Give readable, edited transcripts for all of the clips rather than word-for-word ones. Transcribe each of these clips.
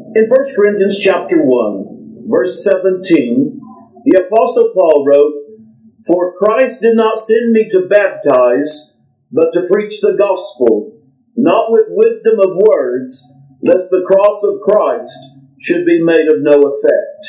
In 1 Corinthians chapter 1, verse 17, the Apostle Paul wrote, "For Christ did not send me to baptize, but to preach the gospel, not with wisdom of words, lest the cross of Christ should be made of no effect."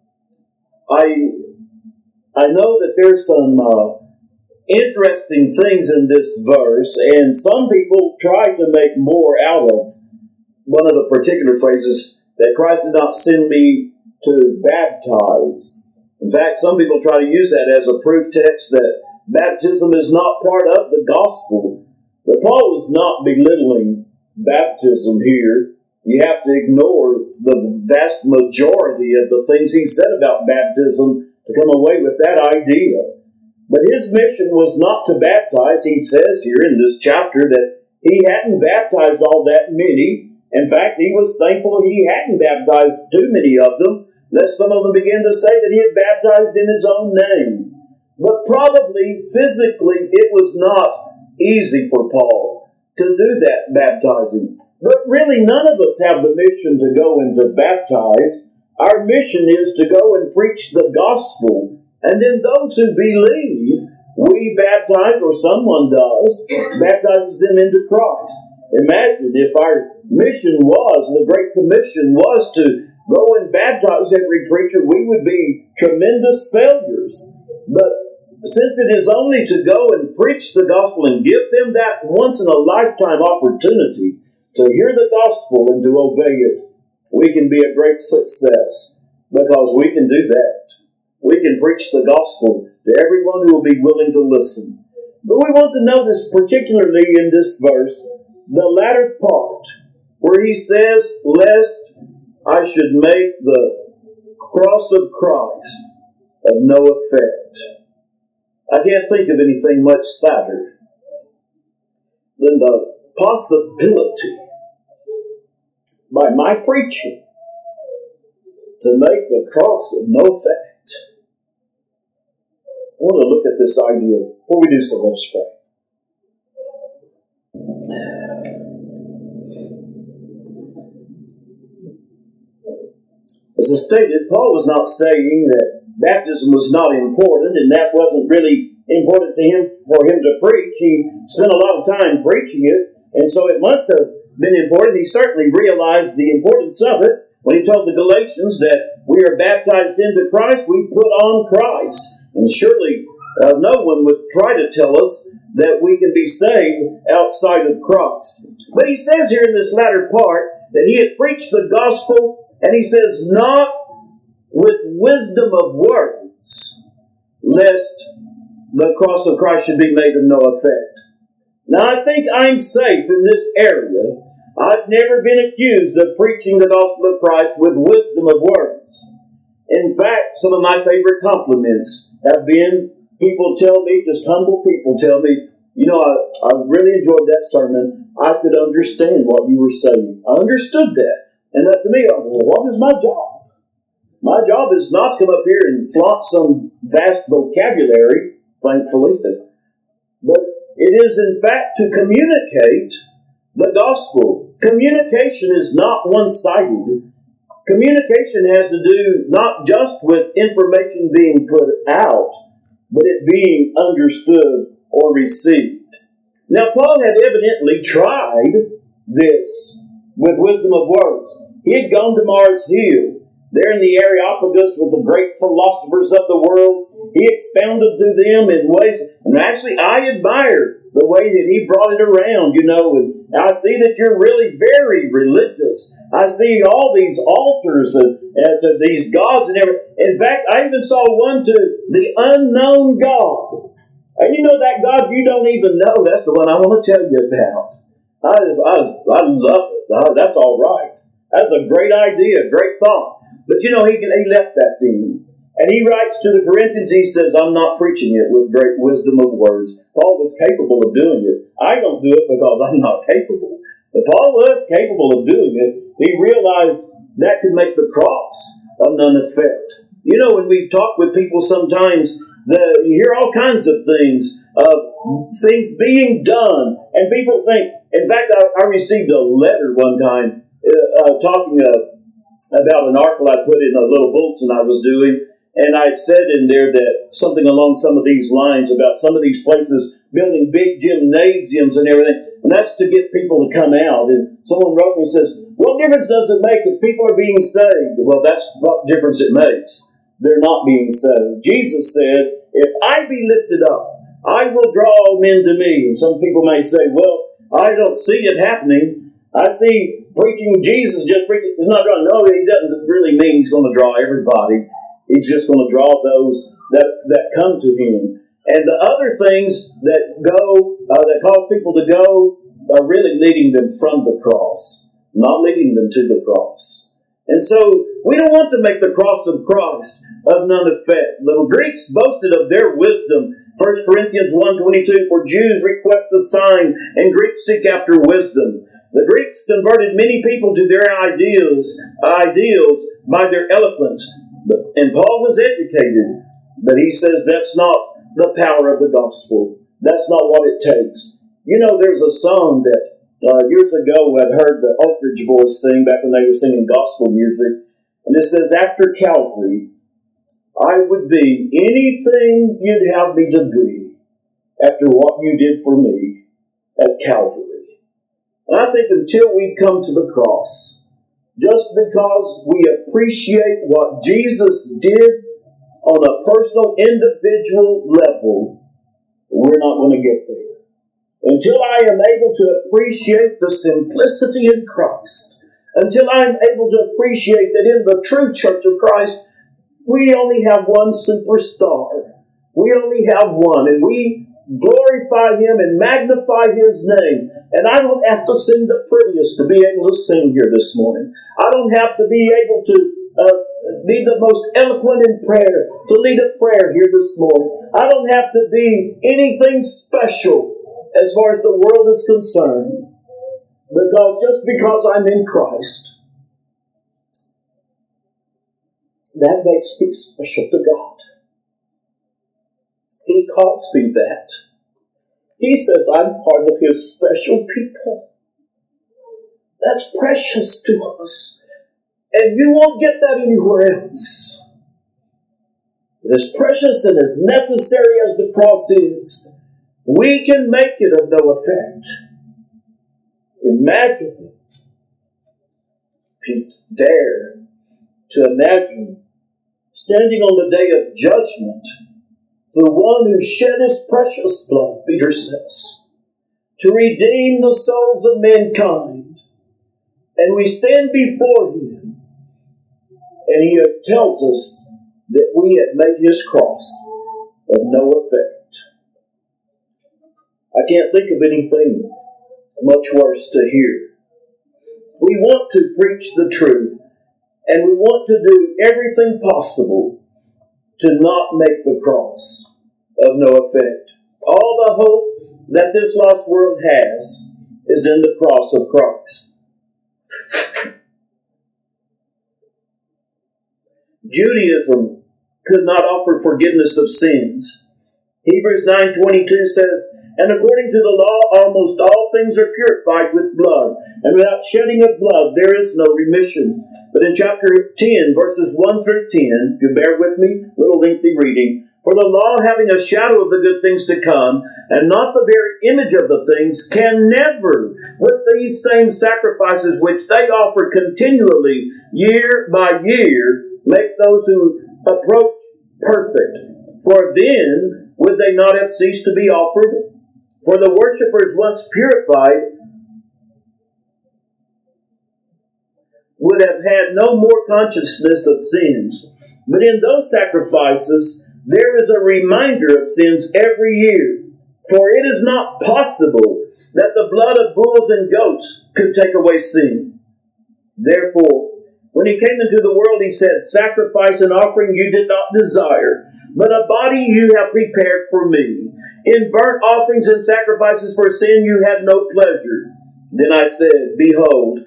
I know that there's some interesting things in this verse, and some people try to make more out of one of the particular phrases, that Christ did not send me to baptize. In fact, some people try to use that as a proof text that baptism is not part of the gospel. But Paul is not belittling baptism here. You have to ignore the vast majority of the things he said about baptism to come away with that idea. But his mission was not to baptize. He says here in this chapter that he hadn't baptized all that many. In fact, he was thankful he hadn't baptized too many of them, lest some of them begin to say that he had baptized in his own name. But probably, physically, it was not easy for Paul to do that baptizing. But really, none of us have the mission to go and to baptize. Our mission is to go and preach the gospel. And then those who believe, we baptize, or someone does, baptizes them into Christ. Imagine if our mission was, the Great Commission was to go and baptize every creature, we would be tremendous failures. But since it is only to go and preach the gospel and give them that once-in-a-lifetime opportunity to hear the gospel and to obey it, we can be a great success because we can do that. We can preach the gospel to everyone who will be willing to listen. But we want to notice particularly in this verse, the latter part, where he says, "Lest I should make the cross of Christ of no effect." I can't think of anything much sadder than the possibility, by my preaching, to make the cross of no effect. I want to look at this idea. Before we do so, let's pray. As I stated, Paul was not saying that baptism was not important, and that wasn't really important to him for him to preach. He spent a lot of time preaching it, and so it must have been important. He certainly realized the importance of it when he told the Galatians that we are baptized into Christ, we put on Christ. And surely no one would try to tell us that we can be saved outside of Christ. But he says here in this latter part that he had preached the gospel, and he says, not with wisdom of words, lest the cross of Christ should be made of no effect. Now, I think I'm safe in this area. I've never been accused of preaching the gospel of Christ with wisdom of words. In fact, some of my favorite compliments have been people tell me, just humble people tell me, I really enjoyed that sermon. I could understand what you were saying. I understood that. And to me, what is my job? My job is not to come up here and flaunt some vast vocabulary, thankfully, but it is in fact to communicate the gospel. Communication is not one-sided. Communication has to do not just with information being put out, but it being understood or received. Now, Paul had evidently tried this with wisdom of words. He had gone to Mars Hill, there in the Areopagus with the great philosophers of the world. He expounded to them in ways, and actually I admire the way that he brought it around, and I see that you're really very religious. I see all these altars to these gods and everything. In fact, I even saw one to the unknown God. And that God you don't even know, that's the one I want to tell you about. I love it. That's all right. That's a great idea, great thought. But he left that then. And he writes to the Corinthians, he says, I'm not preaching it with great wisdom of words. Paul was capable of doing it. I don't do it because I'm not capable. But Paul was capable of doing it. He realized that could make the cross of none effect. When we talk with people sometimes, you hear all kinds of things being done. And people think, in fact, I received a letter one time talking about an article I put in a little bulletin I was doing, and I had said in there that something along some of these lines about some of these places building big gymnasiums and everything, and that's to get people to come out. And someone wrote me and says, what difference does it make if people are being saved? Well, that's what difference it makes. They're not being saved. Jesus said, if I be lifted up, I will draw all men to me. And some people may say, well, I don't see it happening. I see preaching Jesus, just preaching. He's not going to know. He doesn't really mean he's going to draw everybody. He's just going to draw those that come to him. And the other things that go, that cause people to go, are really leading them from the cross, not leading them to the cross. And so we don't want to make the cross of Christ of none effect. The Greeks boasted of their wisdom. 1 Corinthians 1:22, for Jews request a sign, and Greeks seek after wisdom. The Greeks converted many people to their ideals by their eloquence. And Paul was educated, but he says that's not the power of the gospel. That's not what it takes. You know, there's a song that years ago I'd heard the Oak Ridge Boys sing back when they were singing gospel music. And it says, after Calvary, I would be anything you'd have me to be after what you did for me at Calvary. And I think until we come to the cross, just because we appreciate what Jesus did on a personal, individual level, we're not going to get there. Until I am able to appreciate the simplicity in Christ, until I am able to appreciate that in the true church of Christ, we only have one superstar. We only have one, and we glorify Him and magnify His name. And I don't have to sing the prettiest to be able to sing here this morning. I don't have to be able to be the most eloquent in prayer to lead a prayer here this morning. I don't have to be anything special as far as the world is concerned. Just because I'm in Christ, that makes me special to God. He calls me that. He says I'm part of His special people. That's precious to us. And you won't get that anywhere else. As precious and as necessary as the cross is, we can make it of no effect. Imagine, if you dare to imagine, standing on the day of judgment, the one who shed His precious blood, Peter says, to redeem the souls of mankind. And we stand before Him, and He tells us that we have made His cross of no effect. I can't think of anything much worse to hear. We want to preach the truth, and we want to do everything possible to not make the cross of no effect. All the hope that this lost world has is in the cross of Christ. Judaism could not offer forgiveness of sins. Hebrews 9:22 says, and according to the law, almost all things are purified with blood, and without shedding of blood there is no remission. But in chapter 10, verses 1 through 10, if you bear with me, a little lengthy reading, for the law, having a shadow of the good things to come, and not the very image of the things, can never, with these same sacrifices which they offer continually, year by year, make those who approach perfect. For then would they not have ceased to be offered? For the worshippers once purified would have had no more consciousness of sins. But in those sacrifices, there is a reminder of sins every year. For it is not possible that the blood of bulls and goats could take away sin. Therefore, when He came into the world, He said, sacrifice and offering you did not desire, but a body you have prepared for me. In burnt offerings and sacrifices for sin you had no pleasure. Then I said, behold,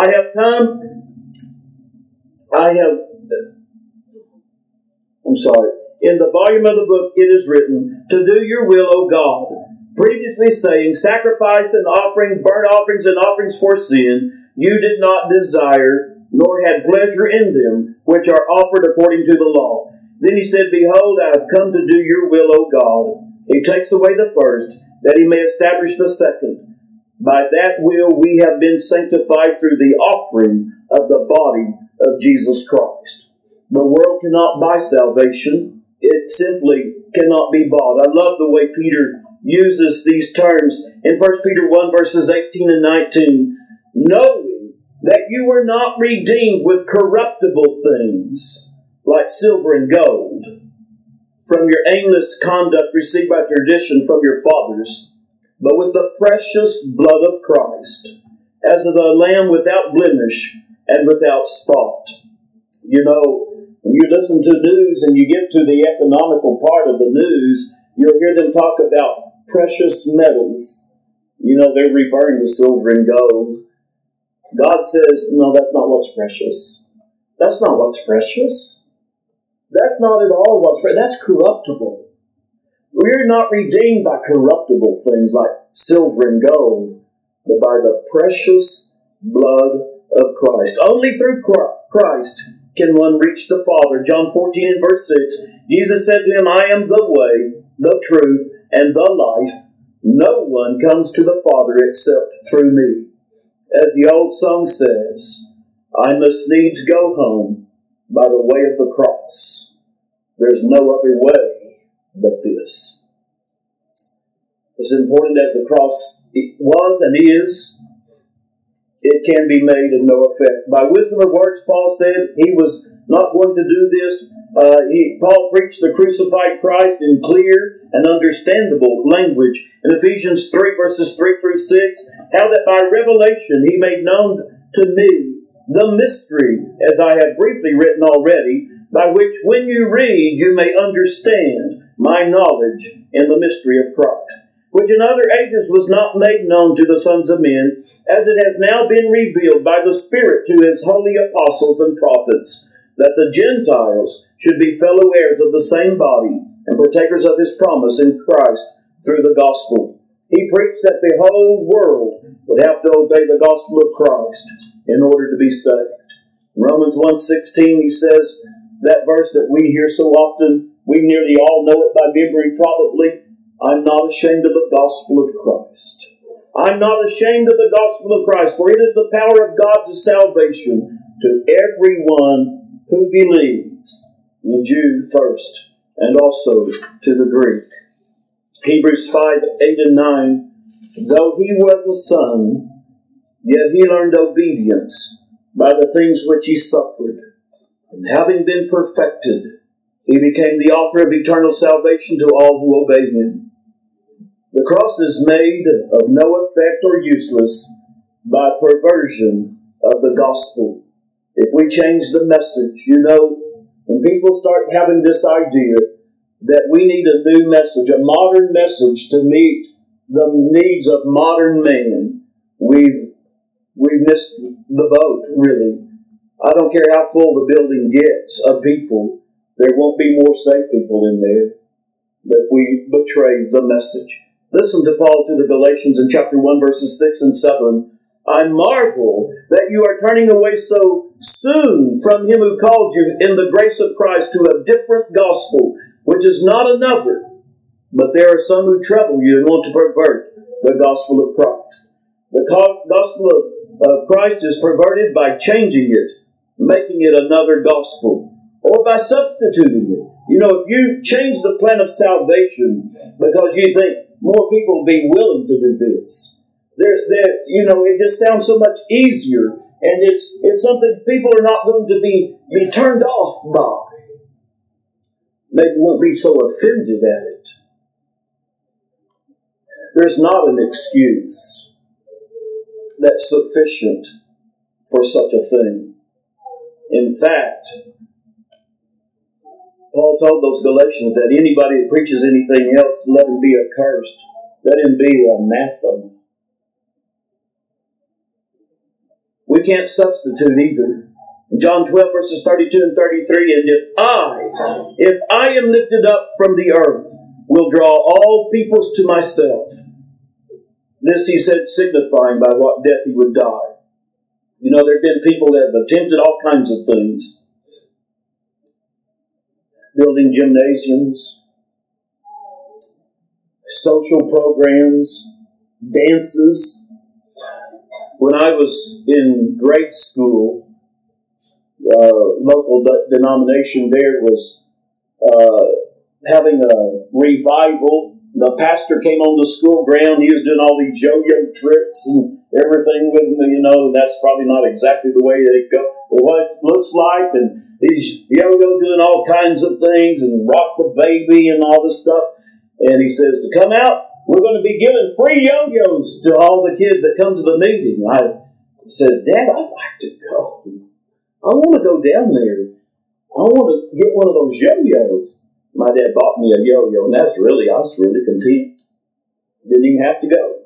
in the volume of the book it is written, to do your will, O God, previously saying, sacrifice and offering, burnt offerings and offerings for sin, you did not desire, nor had pleasure in them which are offered according to the law. Then he said, Behold, I have come to do your will, O God. He takes away the first, that he may establish the second. By that will we have been sanctified through the offering of the body of Jesus Christ. The world cannot buy salvation. It simply cannot be bought. I love the way Peter uses these terms in 1 Peter 1 verses 18 and 19. Knowing that you were not redeemed with corruptible things, like silver and gold, from your aimless conduct received by tradition from your fathers, but with the precious blood of Christ, as of a lamb without blemish and without spot. You know, when you listen to news and you get to the economical part of the news, you'll hear them talk about precious metals. You know, they're referring to silver and gold. God says, no, that's not what's precious. That's not what's precious. That's not at all what's precious. That's corruptible. We're not redeemed by corruptible things like silver and gold, but by the precious blood of Christ. Only through Christ can one reach the Father. John 14 and verse 6, Jesus said to him, I am the way, the truth, and the life. No one comes to the Father except through me. As the old song says, I must needs go home by the way of the cross. There's no other way but this. As important as the cross was and is, it can be made of no effect. By wisdom of words, Paul said he was not going to do this. Paul preached the crucified Christ in clear and understandable language. In Ephesians 3 verses 3 through 6, how that by revelation he made known to me the mystery, as I have briefly written already, by which when you read you may understand my knowledge in the mystery of Christ, which in other ages was not made known to the sons of men, as it has now been revealed by the Spirit to his holy apostles and prophets, that the Gentiles should be fellow heirs of the same body and partakers of his promise in Christ through the gospel. He preached that the whole world would have to obey the gospel of Christ in order to be saved. In Romans 1:16, he says, that verse that we hear so often, we nearly all know it by memory probably, I'm not ashamed of the gospel of Christ. I'm not ashamed of the gospel of Christ, for it is the power of God to salvation to everyone who believes, the Jew first, and also to the Greek. Hebrews 5:8 and 9, though he was a son, yet he learned obedience by the things which he suffered. And having been perfected, he became the author of eternal salvation to all who obey him. The cross is made of no effect or useless by perversion of the gospel. If we change the message, you know, when people start having this idea that we need a new message, a modern message to meet the needs of modern man, we've missed the boat, really. I don't care how full the building gets of people, there won't be more saved people in there if we betray the message. Listen to Paul to the Galatians in chapter 1, verses 6 and 7. I marvel that you are turning away so soon from him who called you in the grace of Christ to a different gospel, which is not another. But there are some who trouble you and want to pervert the gospel of Christ. The gospel of Christ is perverted by changing it, making it another gospel, or by substituting it. You know, if you change the plan of salvation because you think more people will be willing to do this, it just sounds so much easier, and it's something people are not going to be turned off by. They won't be so offended at it. There's not an excuse that's sufficient for such a thing. In fact, Paul told those Galatians that anybody that preaches anything else, let him be accursed. Let him be anathema. We can't substitute either. In John 12, verses 32 and 33, and if I am lifted up from the earth, will draw all peoples to myself. This he said, signifying by what death he would die. You know, there have been people that have attempted all kinds of things. Building gymnasiums, social programs, dances. When I was in grade school, local denomination there was having a revival. The pastor came on the school ground. He was doing all these yo-yo tricks and everything with them. You know, that's probably not exactly the way they go, what it looks like. And he's yo-yo doing all kinds of things and rock the baby and all this stuff. And he says, to come out, we're going to be giving free yo-yos to all the kids that come to the meeting. I said, Dad, I'd like to go. I want to go down there. I want to get one of those yo-yos. My dad bought me a yo-yo, and I was really content. Didn't even have to go.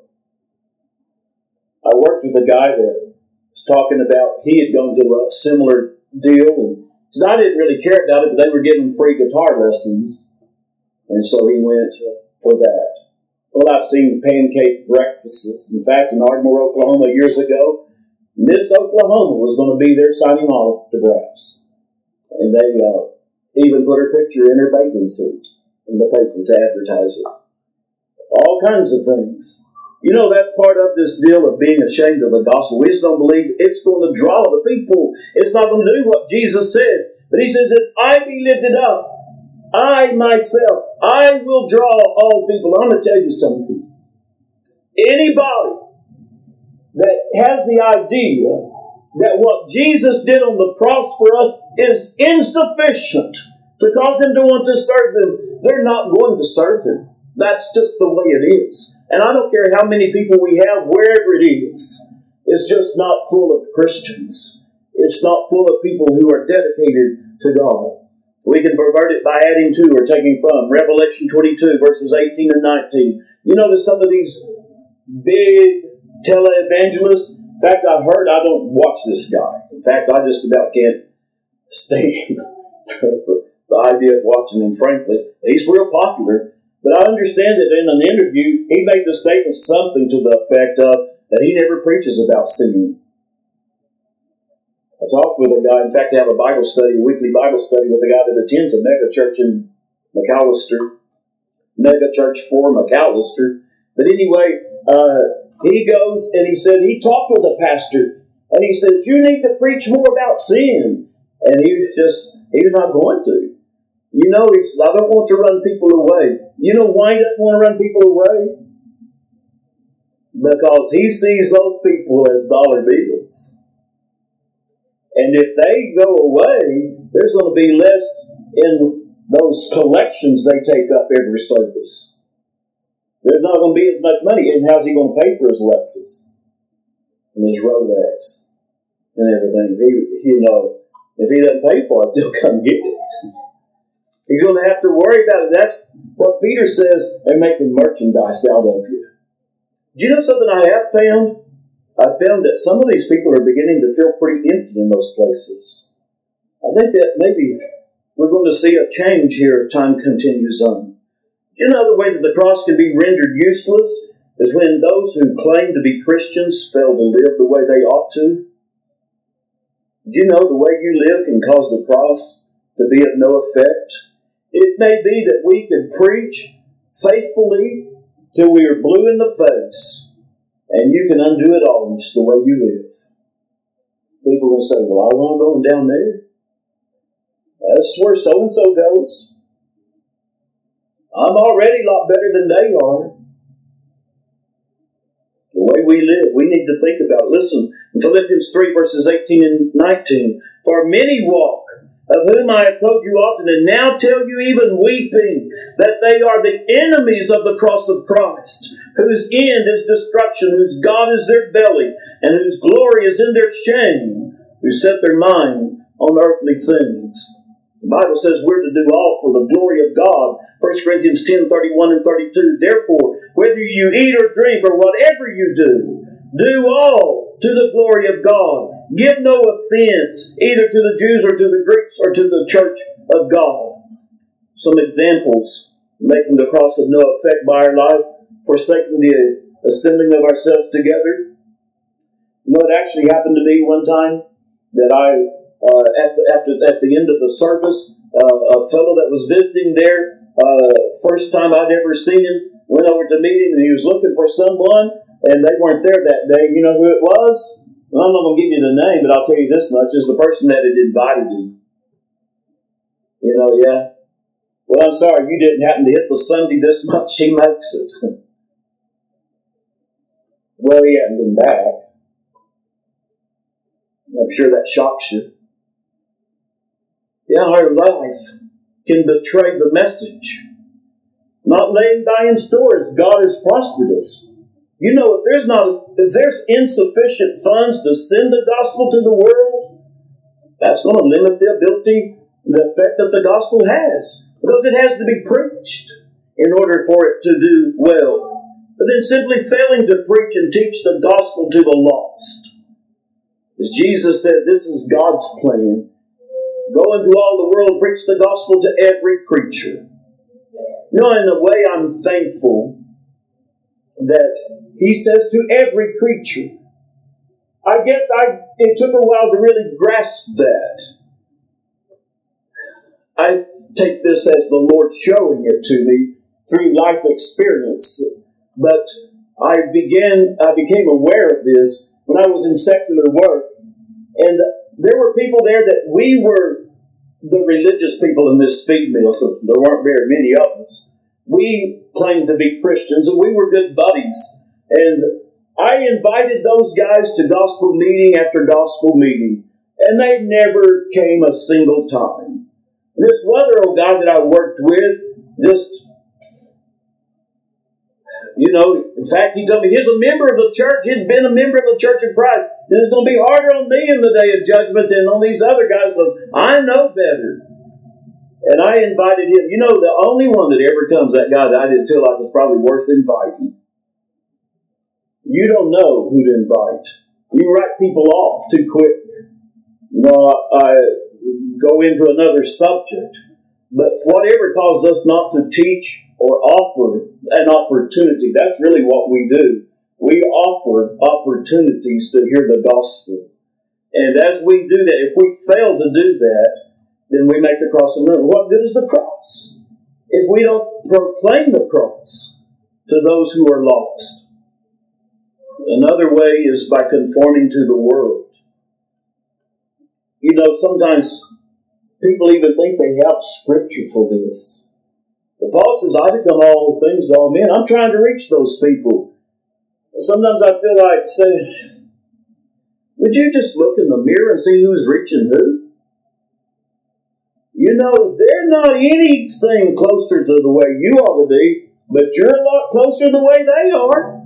I worked with a guy that was talking about, he had gone to a similar deal, and said, I didn't really care about it, but they were giving free guitar lessons, and so he went for that. Well, I've seen pancake breakfasts. In fact, in Ardmore, Oklahoma, years ago, Miss Oklahoma was going to be there signing autographs. And they even put her picture in her bathing suit in the paper to advertise it. All kinds of things. You know, that's part of this deal of being ashamed of the gospel. We just don't believe it's going to draw the people. It's not going to do what Jesus said. But he says, if I be lifted up, I myself, I will draw all people. I'm going to tell you something. Anybody that has the idea that what Jesus did on the cross for us is insufficient to cause them to want to serve Him, they're not going to serve Him. That's just the way it is. And I don't care how many people we have, wherever it is, it's just not full of Christians. It's not full of people who are dedicated to God. We can pervert it by adding to or taking from Revelation 22, verses 18 and 19. You notice some of these big televangelists. In fact, I don't watch this guy. In fact, I just about can't stand the idea of watching him, frankly. He's real popular. But I understand that in an interview, he made the statement something to the effect of that he never preaches about sin. I talked with a guy, in fact, I have a Bible study, a weekly Bible study with a guy that attends a mega church in McAllister. Mega church for McAllister. But anyway, he goes and he said he talked with a pastor and he says, you need to preach more about sin. And he's not going to. You know, he says, I don't want to run people away. You know why he doesn't want to run people away? Because he sees those people as dollar bills. And if they go away, there's going to be less in those collections they take up every service. There's not going to be as much money. And how's he going to pay for his Lexus and his Rolex and everything? If he doesn't pay for it, they'll come get it. He's going to have to worry about it. That's what Peter says, they're making merchandise out of you. Do you know something I have found? I found that some of these people are beginning to feel pretty empty in those places. I think that maybe we're going to see a change here if time continues on. You know, the way that the cross can be rendered useless is when those who claim to be Christians fail to live the way they ought to. Do you know the way you live can cause the cross to be of no effect? It may be that we could preach faithfully till we are blue in the face, and you can undo it all just the way you live. People will say, well, I want going down there. That's where so-and-so goes. I'm already a lot better than they are. The way we live, we need to think about it. Listen, in Philippians 3, verses 18 and 19, for many walk, of whom I have told you often, and now tell you even weeping, that they are the enemies of the cross of Christ, whose end is destruction, whose God is their belly, and whose glory is in their shame, who set their mind on earthly things. The Bible says we're to do all for the glory of God. 1 Corinthians 10, 31 and 32. Therefore, whether you eat or drink or whatever you do all to the glory of God. Give no offense either to the Jews or to the Greeks or to the church of God. Some examples making the cross of no effect by our life. Forsaking the assembling of ourselves together. You know, it actually happened to me one time that at the end of the service, a fellow that was visiting there, first time I'd ever seen him, went over to meet him, and he was looking for someone, and they weren't there that day. You know who it was? Well, I'm not going to give you the name, but I'll tell you this much: is the person that had invited him. You know, yeah. Well, I'm sorry, you didn't happen to hit the Sunday this much. He makes it. Well, he hadn't been back. I'm sure that shocks you. Yeah, our life can betray the message. Not laying by in store as God has prospered us. You know, if there's insufficient funds to send the gospel to the world, that's going to limit the effect that the gospel has. Because it has to be preached in order for it to do well. But then simply failing to preach and teach the gospel to the lost. As Jesus said, this is God's plan. Go into all the world and preach the gospel to every creature. You know, in a way, I'm thankful that He says to every creature. I guess it took a while to really grasp that. I take this as the Lord showing it to me through life experience. But I became aware of this when I was in secular work. And there were people there that we were the religious people in this feed mill. There weren't very many of us. We claimed to be Christians, and we were good buddies. And I invited those guys to gospel meeting after gospel meeting, and they never came a single time. This other old guy that I worked with, in fact, he told me he's a member of the church. He'd been a member of the Church of Christ. And it's going to be harder on me in the day of judgment than on these other guys because I know better. And I invited him. You know, the only one that ever comes, that guy that I didn't feel like was probably worth inviting. You don't know who to invite. You write people off too quick. You know, I go into another subject. But whatever causes us not to teach or offer an opportunity, that's really what we do. We offer opportunities to hear the gospel. And as we do that, if we fail to do that, then we make the cross a little. What good is the cross if we don't proclaim the cross to those who are lost? Another way is by conforming to the world. You know, sometimes people even think they have scripture for this. But Paul says, I become all things to all men. I'm trying to reach those people. And sometimes I feel like saying, would you just look in the mirror and see who's reaching who? You know, they're not anything closer to the way you ought to be, but you're a lot closer the way they are.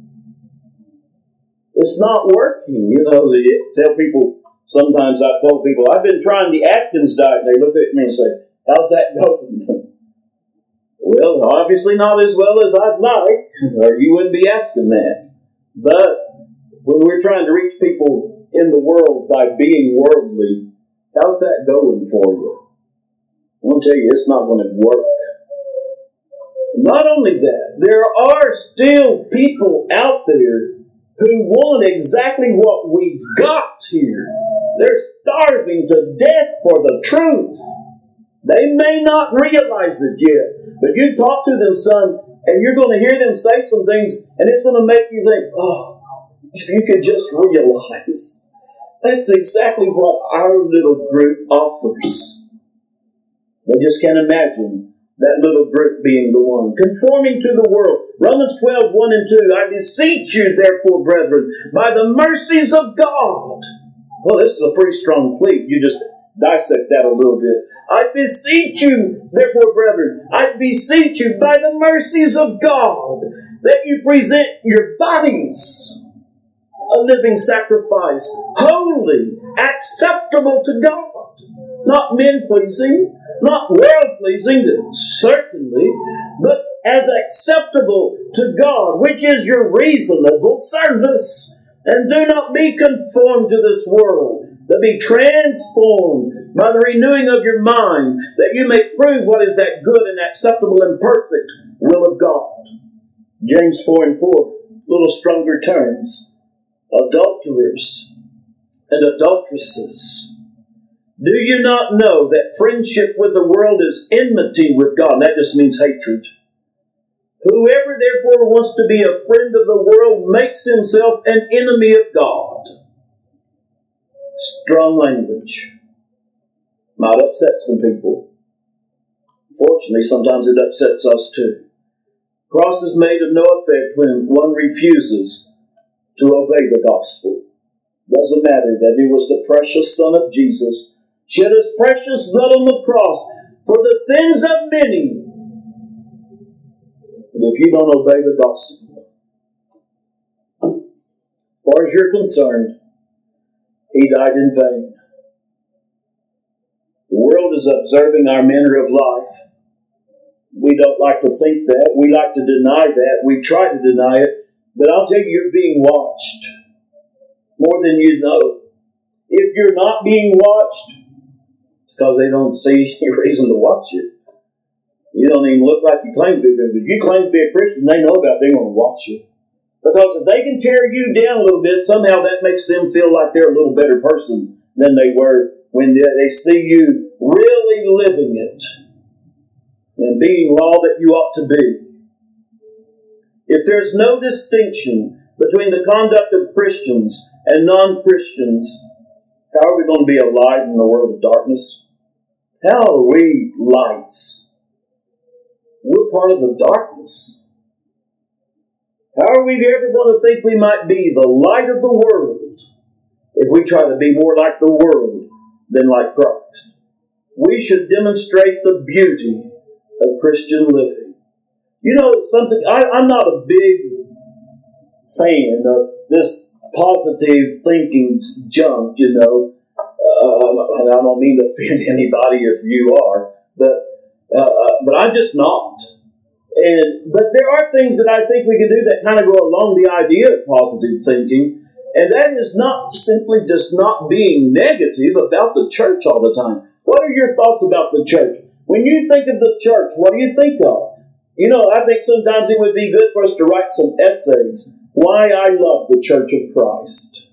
It's not working. You know, tell people, sometimes I've told people, I've been trying the Atkins diet, and they look at me and say, how's that going? Well, obviously not as well as I'd like, or you wouldn't be asking that. But when we're trying to reach people in the world by being worldly, how's that going for you? I'll tell you, it's not going to work. Not only that, there are still people out there who want exactly what we've got here. They're starving to death for the truth. They may not realize it yet, but you talk to them some, and you're going to hear them say some things, and it's going to make you think, oh, if you could just realize. That's exactly what our little group offers. They just can't imagine that little group being the one. Conforming to the world. Romans 12, 1 and 2. I beseech you, therefore, brethren, by the mercies of God. Well, this is a pretty strong plea. You just dissect that a little bit. I beseech you, therefore, brethren, I beseech you, by the mercies of God, that you present your bodies a living sacrifice, holy, acceptable to God. Not men-pleasing, not world-pleasing, certainly, but as acceptable to God, which is your reasonable service. And do not be conformed to this world, but be transformed by the renewing of your mind, that you may prove what is that good and acceptable and perfect will of God. James 4 and 4, little stronger terms. adulterers, and adulteresses. Do you not know that friendship with the world is enmity with God? And that just means hatred. Whoever therefore wants to be a friend of the world makes himself an enemy of God. Strong language. Might upset some people. Fortunately, sometimes it upsets us too. Cross is made of no effect when one refuses to obey the gospel. Doesn't matter that it was the precious Son of Jesus, shed his precious blood on the cross for the sins of many. And if you don't obey the gospel, as far as you're concerned, he died in vain. The world is observing our manner of life. We don't like to think that. We like to deny that. We try to deny it. But I'll tell you, you're being watched more than you know. If you're not being watched, it's because they don't see any reason to watch you. You don't even look like you claim to be a Christian. But if you claim to be a Christian, they know about it. They're going to watch you. Because if they can tear you down a little bit, somehow that makes them feel like they're a little better person than they were when they see you really living it and being all that you ought to be. If there's no distinction between the conduct of Christians and non-Christians, how are we going to be a light in the world of darkness? How are we lights? We're part of the darkness. How are we ever going to think we might be the light of the world if we try to be more like the world than like Christ? We should demonstrate the beauty of Christian living. You know, something, I'm not a big fan of this positive thinking junk, you know. And I don't mean to offend anybody if you are, but I'm just not. But there are things that I think we can do that kind of go along the idea of positive thinking, and that is not simply just not being negative about the church all the time. What are your thoughts about the church? When you think of the church, what do you think of? You know, I think sometimes it would be good for us to write some essays. Why I love the Church of Christ.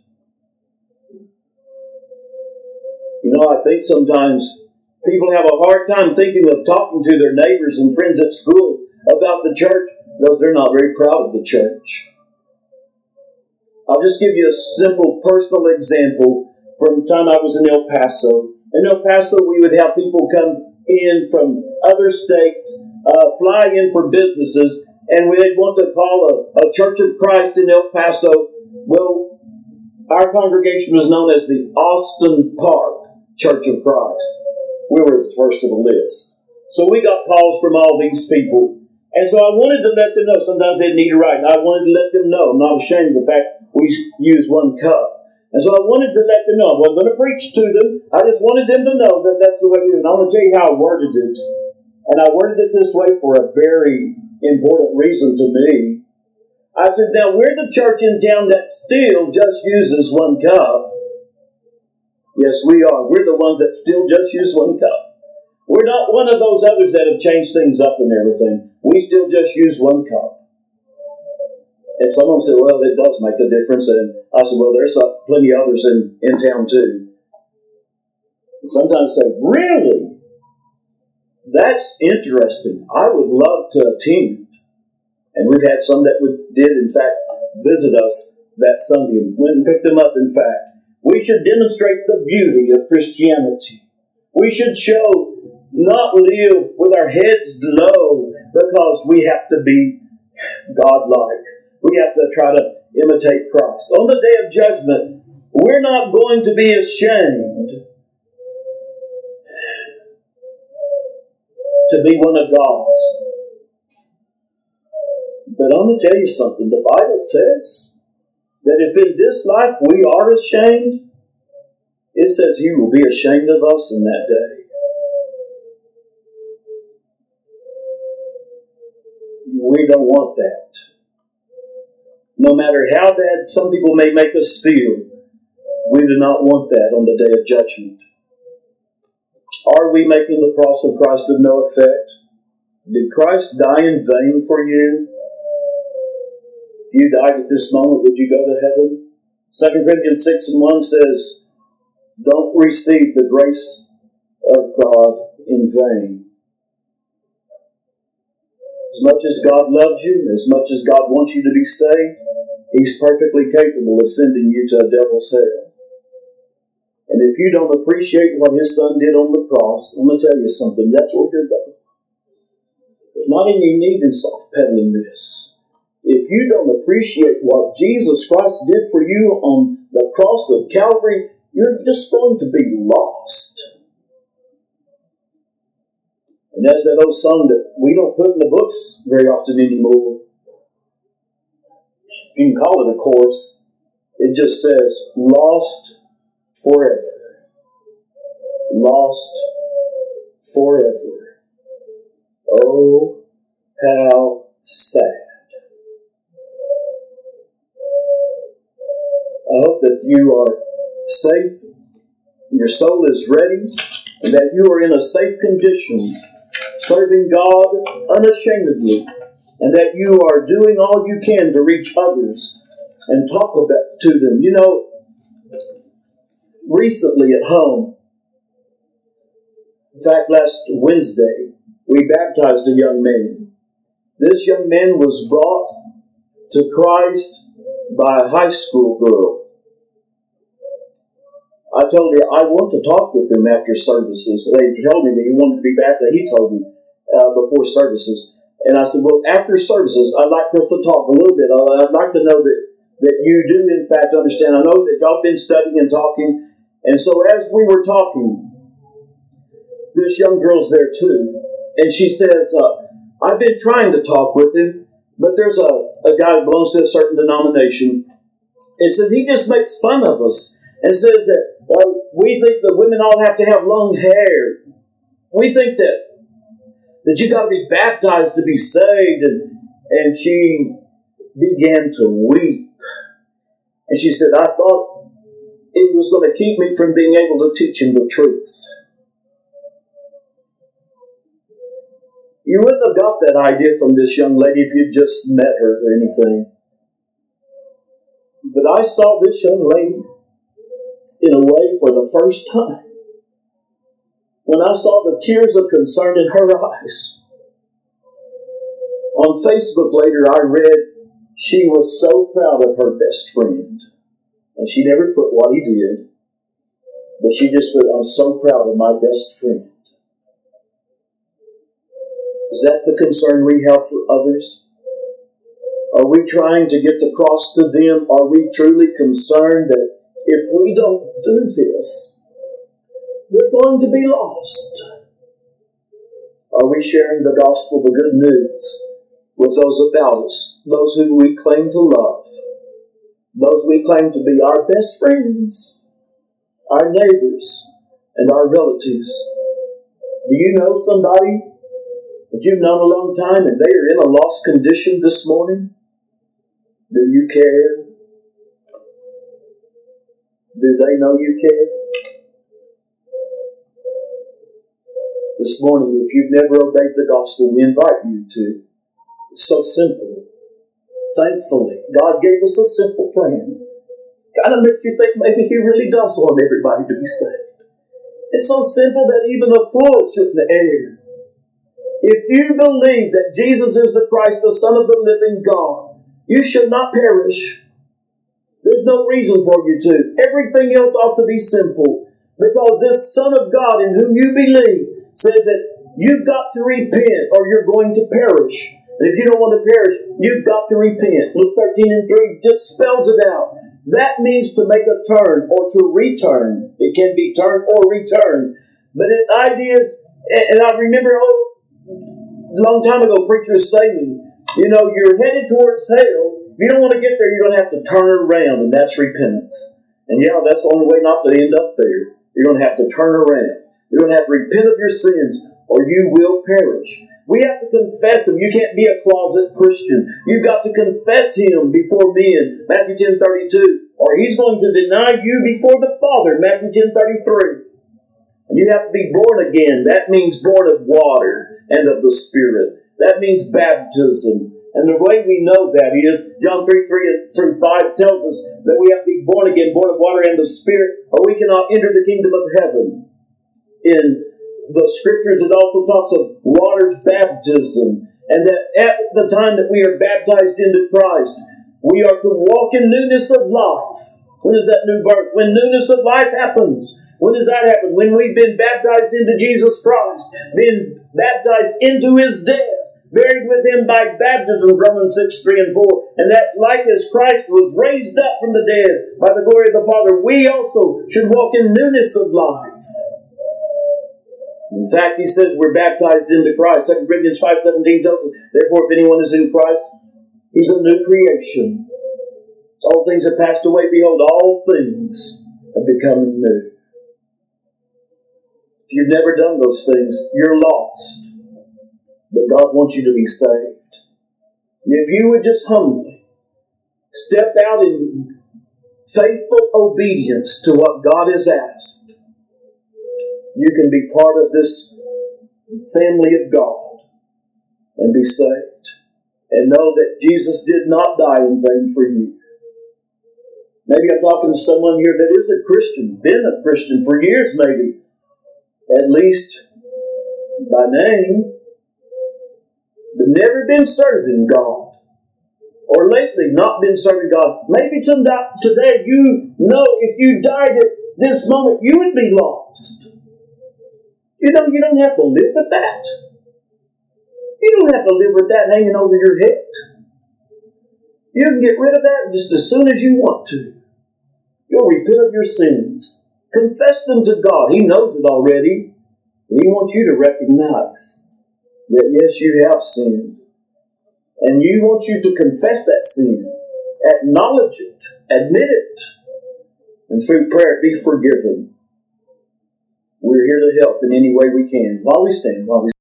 You know, I think sometimes people have a hard time thinking of talking to their neighbors and friends at school about the church because they're not very proud of the church. I'll just give you a simple personal example from the time I was in El Paso. In El Paso, we would have people come in from other states, fly in for businesses, and we'd want to call a Church of Christ in El Paso. Well, our congregation was known as the Austin Park Church of Christ. We were the first of the list. So we got calls from all these people. And so I wanted to let them know. Sometimes they need to write. And I wanted to let them know. I'm not ashamed of the fact we use one cup. And so I wanted to let them know. I wasn't going to preach to them. I just wanted them to know that that's the way we do it. And I want to tell you how I worded it. And I worded it this way for a very important reason to me. I said, now we're the church in town that still just uses one cup. Yes, we are. We're the ones that still just use one cup. We're not one of those others that have changed things up and everything. We still just use one cup. And someone said, well, it does make a difference. And I said, well, there's plenty of others in town too. And sometimes say, really? That's interesting. I would love to attend. And we've had some that did, in fact, visit us that Sunday and went and picked them up, in fact. We should demonstrate the beauty of Christianity. We should show, not live with our heads low because we have to be godlike. We have to try to imitate Christ. On the day of judgment, we're not going to be ashamed to be one of God's. But I'm going to tell you something. The Bible says that if in this life we are ashamed, it says He will be ashamed of us in that day. We don't want that. No matter how bad some people may make us feel, we do not want that on the day of judgment. Are we making the cross of Christ of no effect? Did Christ die in vain for you? If you died at this moment, would you go to heaven? 2 Corinthians 6:1 says, don't receive the grace of God in vain. As much as God loves you, as much as God wants you to be saved, He's perfectly capable of sending you to a devil's hell. And if you don't appreciate what His Son did on the cross, I'm going to tell you something, that's where you're going. There's not any need in soft-pedaling this. If you don't appreciate what Jesus Christ did for you on the cross of Calvary, you're just going to be lost. And there's that old song that we don't put in the books very often anymore. If you can call it a chorus, it just says, lost forever. Lost forever. Oh, how sad. I hope that you are safe, your soul is ready, and that you are in a safe condition, serving God unashamedly, and that you are doing all you can to reach others and talk to them. You know, recently at home, in fact, last Wednesday, we baptized a young man. This young man was brought to Christ by a high school girl. I told her I want to talk with him after services. They told me that he wanted to be baptized. He told me before services. And I said, well, after services, I'd like for us to talk a little bit. I'd like to know that you do, in fact, understand. I know that y'all been studying and talking. And so as we were talking, this young girl's there too. And she says, I've been trying to talk with him, but there's a guy who belongs to a certain denomination. And says he just makes fun of us and says that we think that women all have to have long hair. We think that you got to be baptized to be saved. And she began to weep. And she said, I thought it was going to keep me from being able to teach him the truth. You wouldn't have got that idea from this young lady if you'd just met her or anything. But I saw this young lady in a way for the first time when I saw the tears of concern in her eyes. On Facebook later I read she was so proud of her best friend. And she never put what he did, but she just put, I'm so proud of my best friend. Is that the concern we have for others? Are we trying to get the cross to them? Are we truly concerned that if we don't do this, they're going to be lost? Are we sharing the gospel, the good news, with those about us, those who we claim to love, those we claim to be our best friends, our neighbors, and our relatives? Do you know somebody that you've known a long time and they are in a lost condition this morning? Do you care? Do they know you care? This morning, if you've never obeyed the gospel, we invite you to. It's so simple. Thankfully, God gave us a simple plan. Kind of makes you think maybe He really does want everybody to be saved. It's so simple that even a fool shouldn't err. If you believe that Jesus is the Christ, the Son of the living God, you should not perish. There's no reason for you to. Everything else ought to be simple, because this Son of God in whom you believe says that you've got to repent or you're going to perish. And if you don't want to perish, you've got to repent. Luke 13:3 just spells it out. That means to make a turn or to return. It can be turn or return. But the idea is, and I remember a long time ago preachers saying, you know, you're headed towards hell. If you don't want to get there, you're going to have to turn around, and that's repentance. And yeah, that's the only way not to end up there. You're going to have to turn around. You're going to have to repent of your sins, or you will perish. We have to confess Him. You can't be a closet Christian. You've got to confess Him before men, Matthew 10:32, or He's going to deny you before the Father, Matthew 10:33. And you have to be born again. That means born of water and of the Spirit. That means baptism. And the way we know that is, John 3:3-5 tells us that we have to be born again, born of water and of Spirit, or we cannot enter the kingdom of heaven. In the Scriptures, it also talks of water baptism, and that at the time that we are baptized into Christ, we are to walk in newness of life. When is that new birth? When newness of life happens. When does that happen? When we've been baptized into Jesus Christ, been baptized into His death, buried with Him by baptism, Romans 6:3-4, and that like as Christ was raised up from the dead by the glory of the Father, we also should walk in newness of life. In fact, he says we're baptized into Christ. 2 Corinthians 5:17 tells us, therefore, if anyone is in Christ, he's a new creation. All things have passed away. Behold, all things have become new. If you've never done those things, you're lost. But God wants you to be saved. And if you would just humbly step out in faithful obedience to what God has asked, you can be part of this family of God and be saved. And know that Jesus did not die in vain for you. Maybe I'm talking to someone here that is a Christian, been a Christian for years maybe, at least by name, but never been serving God. Or lately not been serving God. Maybe today you know if you died at this moment, you would be lost. You don't have to live with that. You don't have to live with that hanging over your head. You can get rid of that just as soon as you want to. You'll repent of your sins. Confess them to God. He knows it already. And He wants you to recognize that yes, you have sinned. And He wants you to confess that sin. Acknowledge it. Admit it. And through prayer, be forgiven. We're here to help in any way we can. While we stand,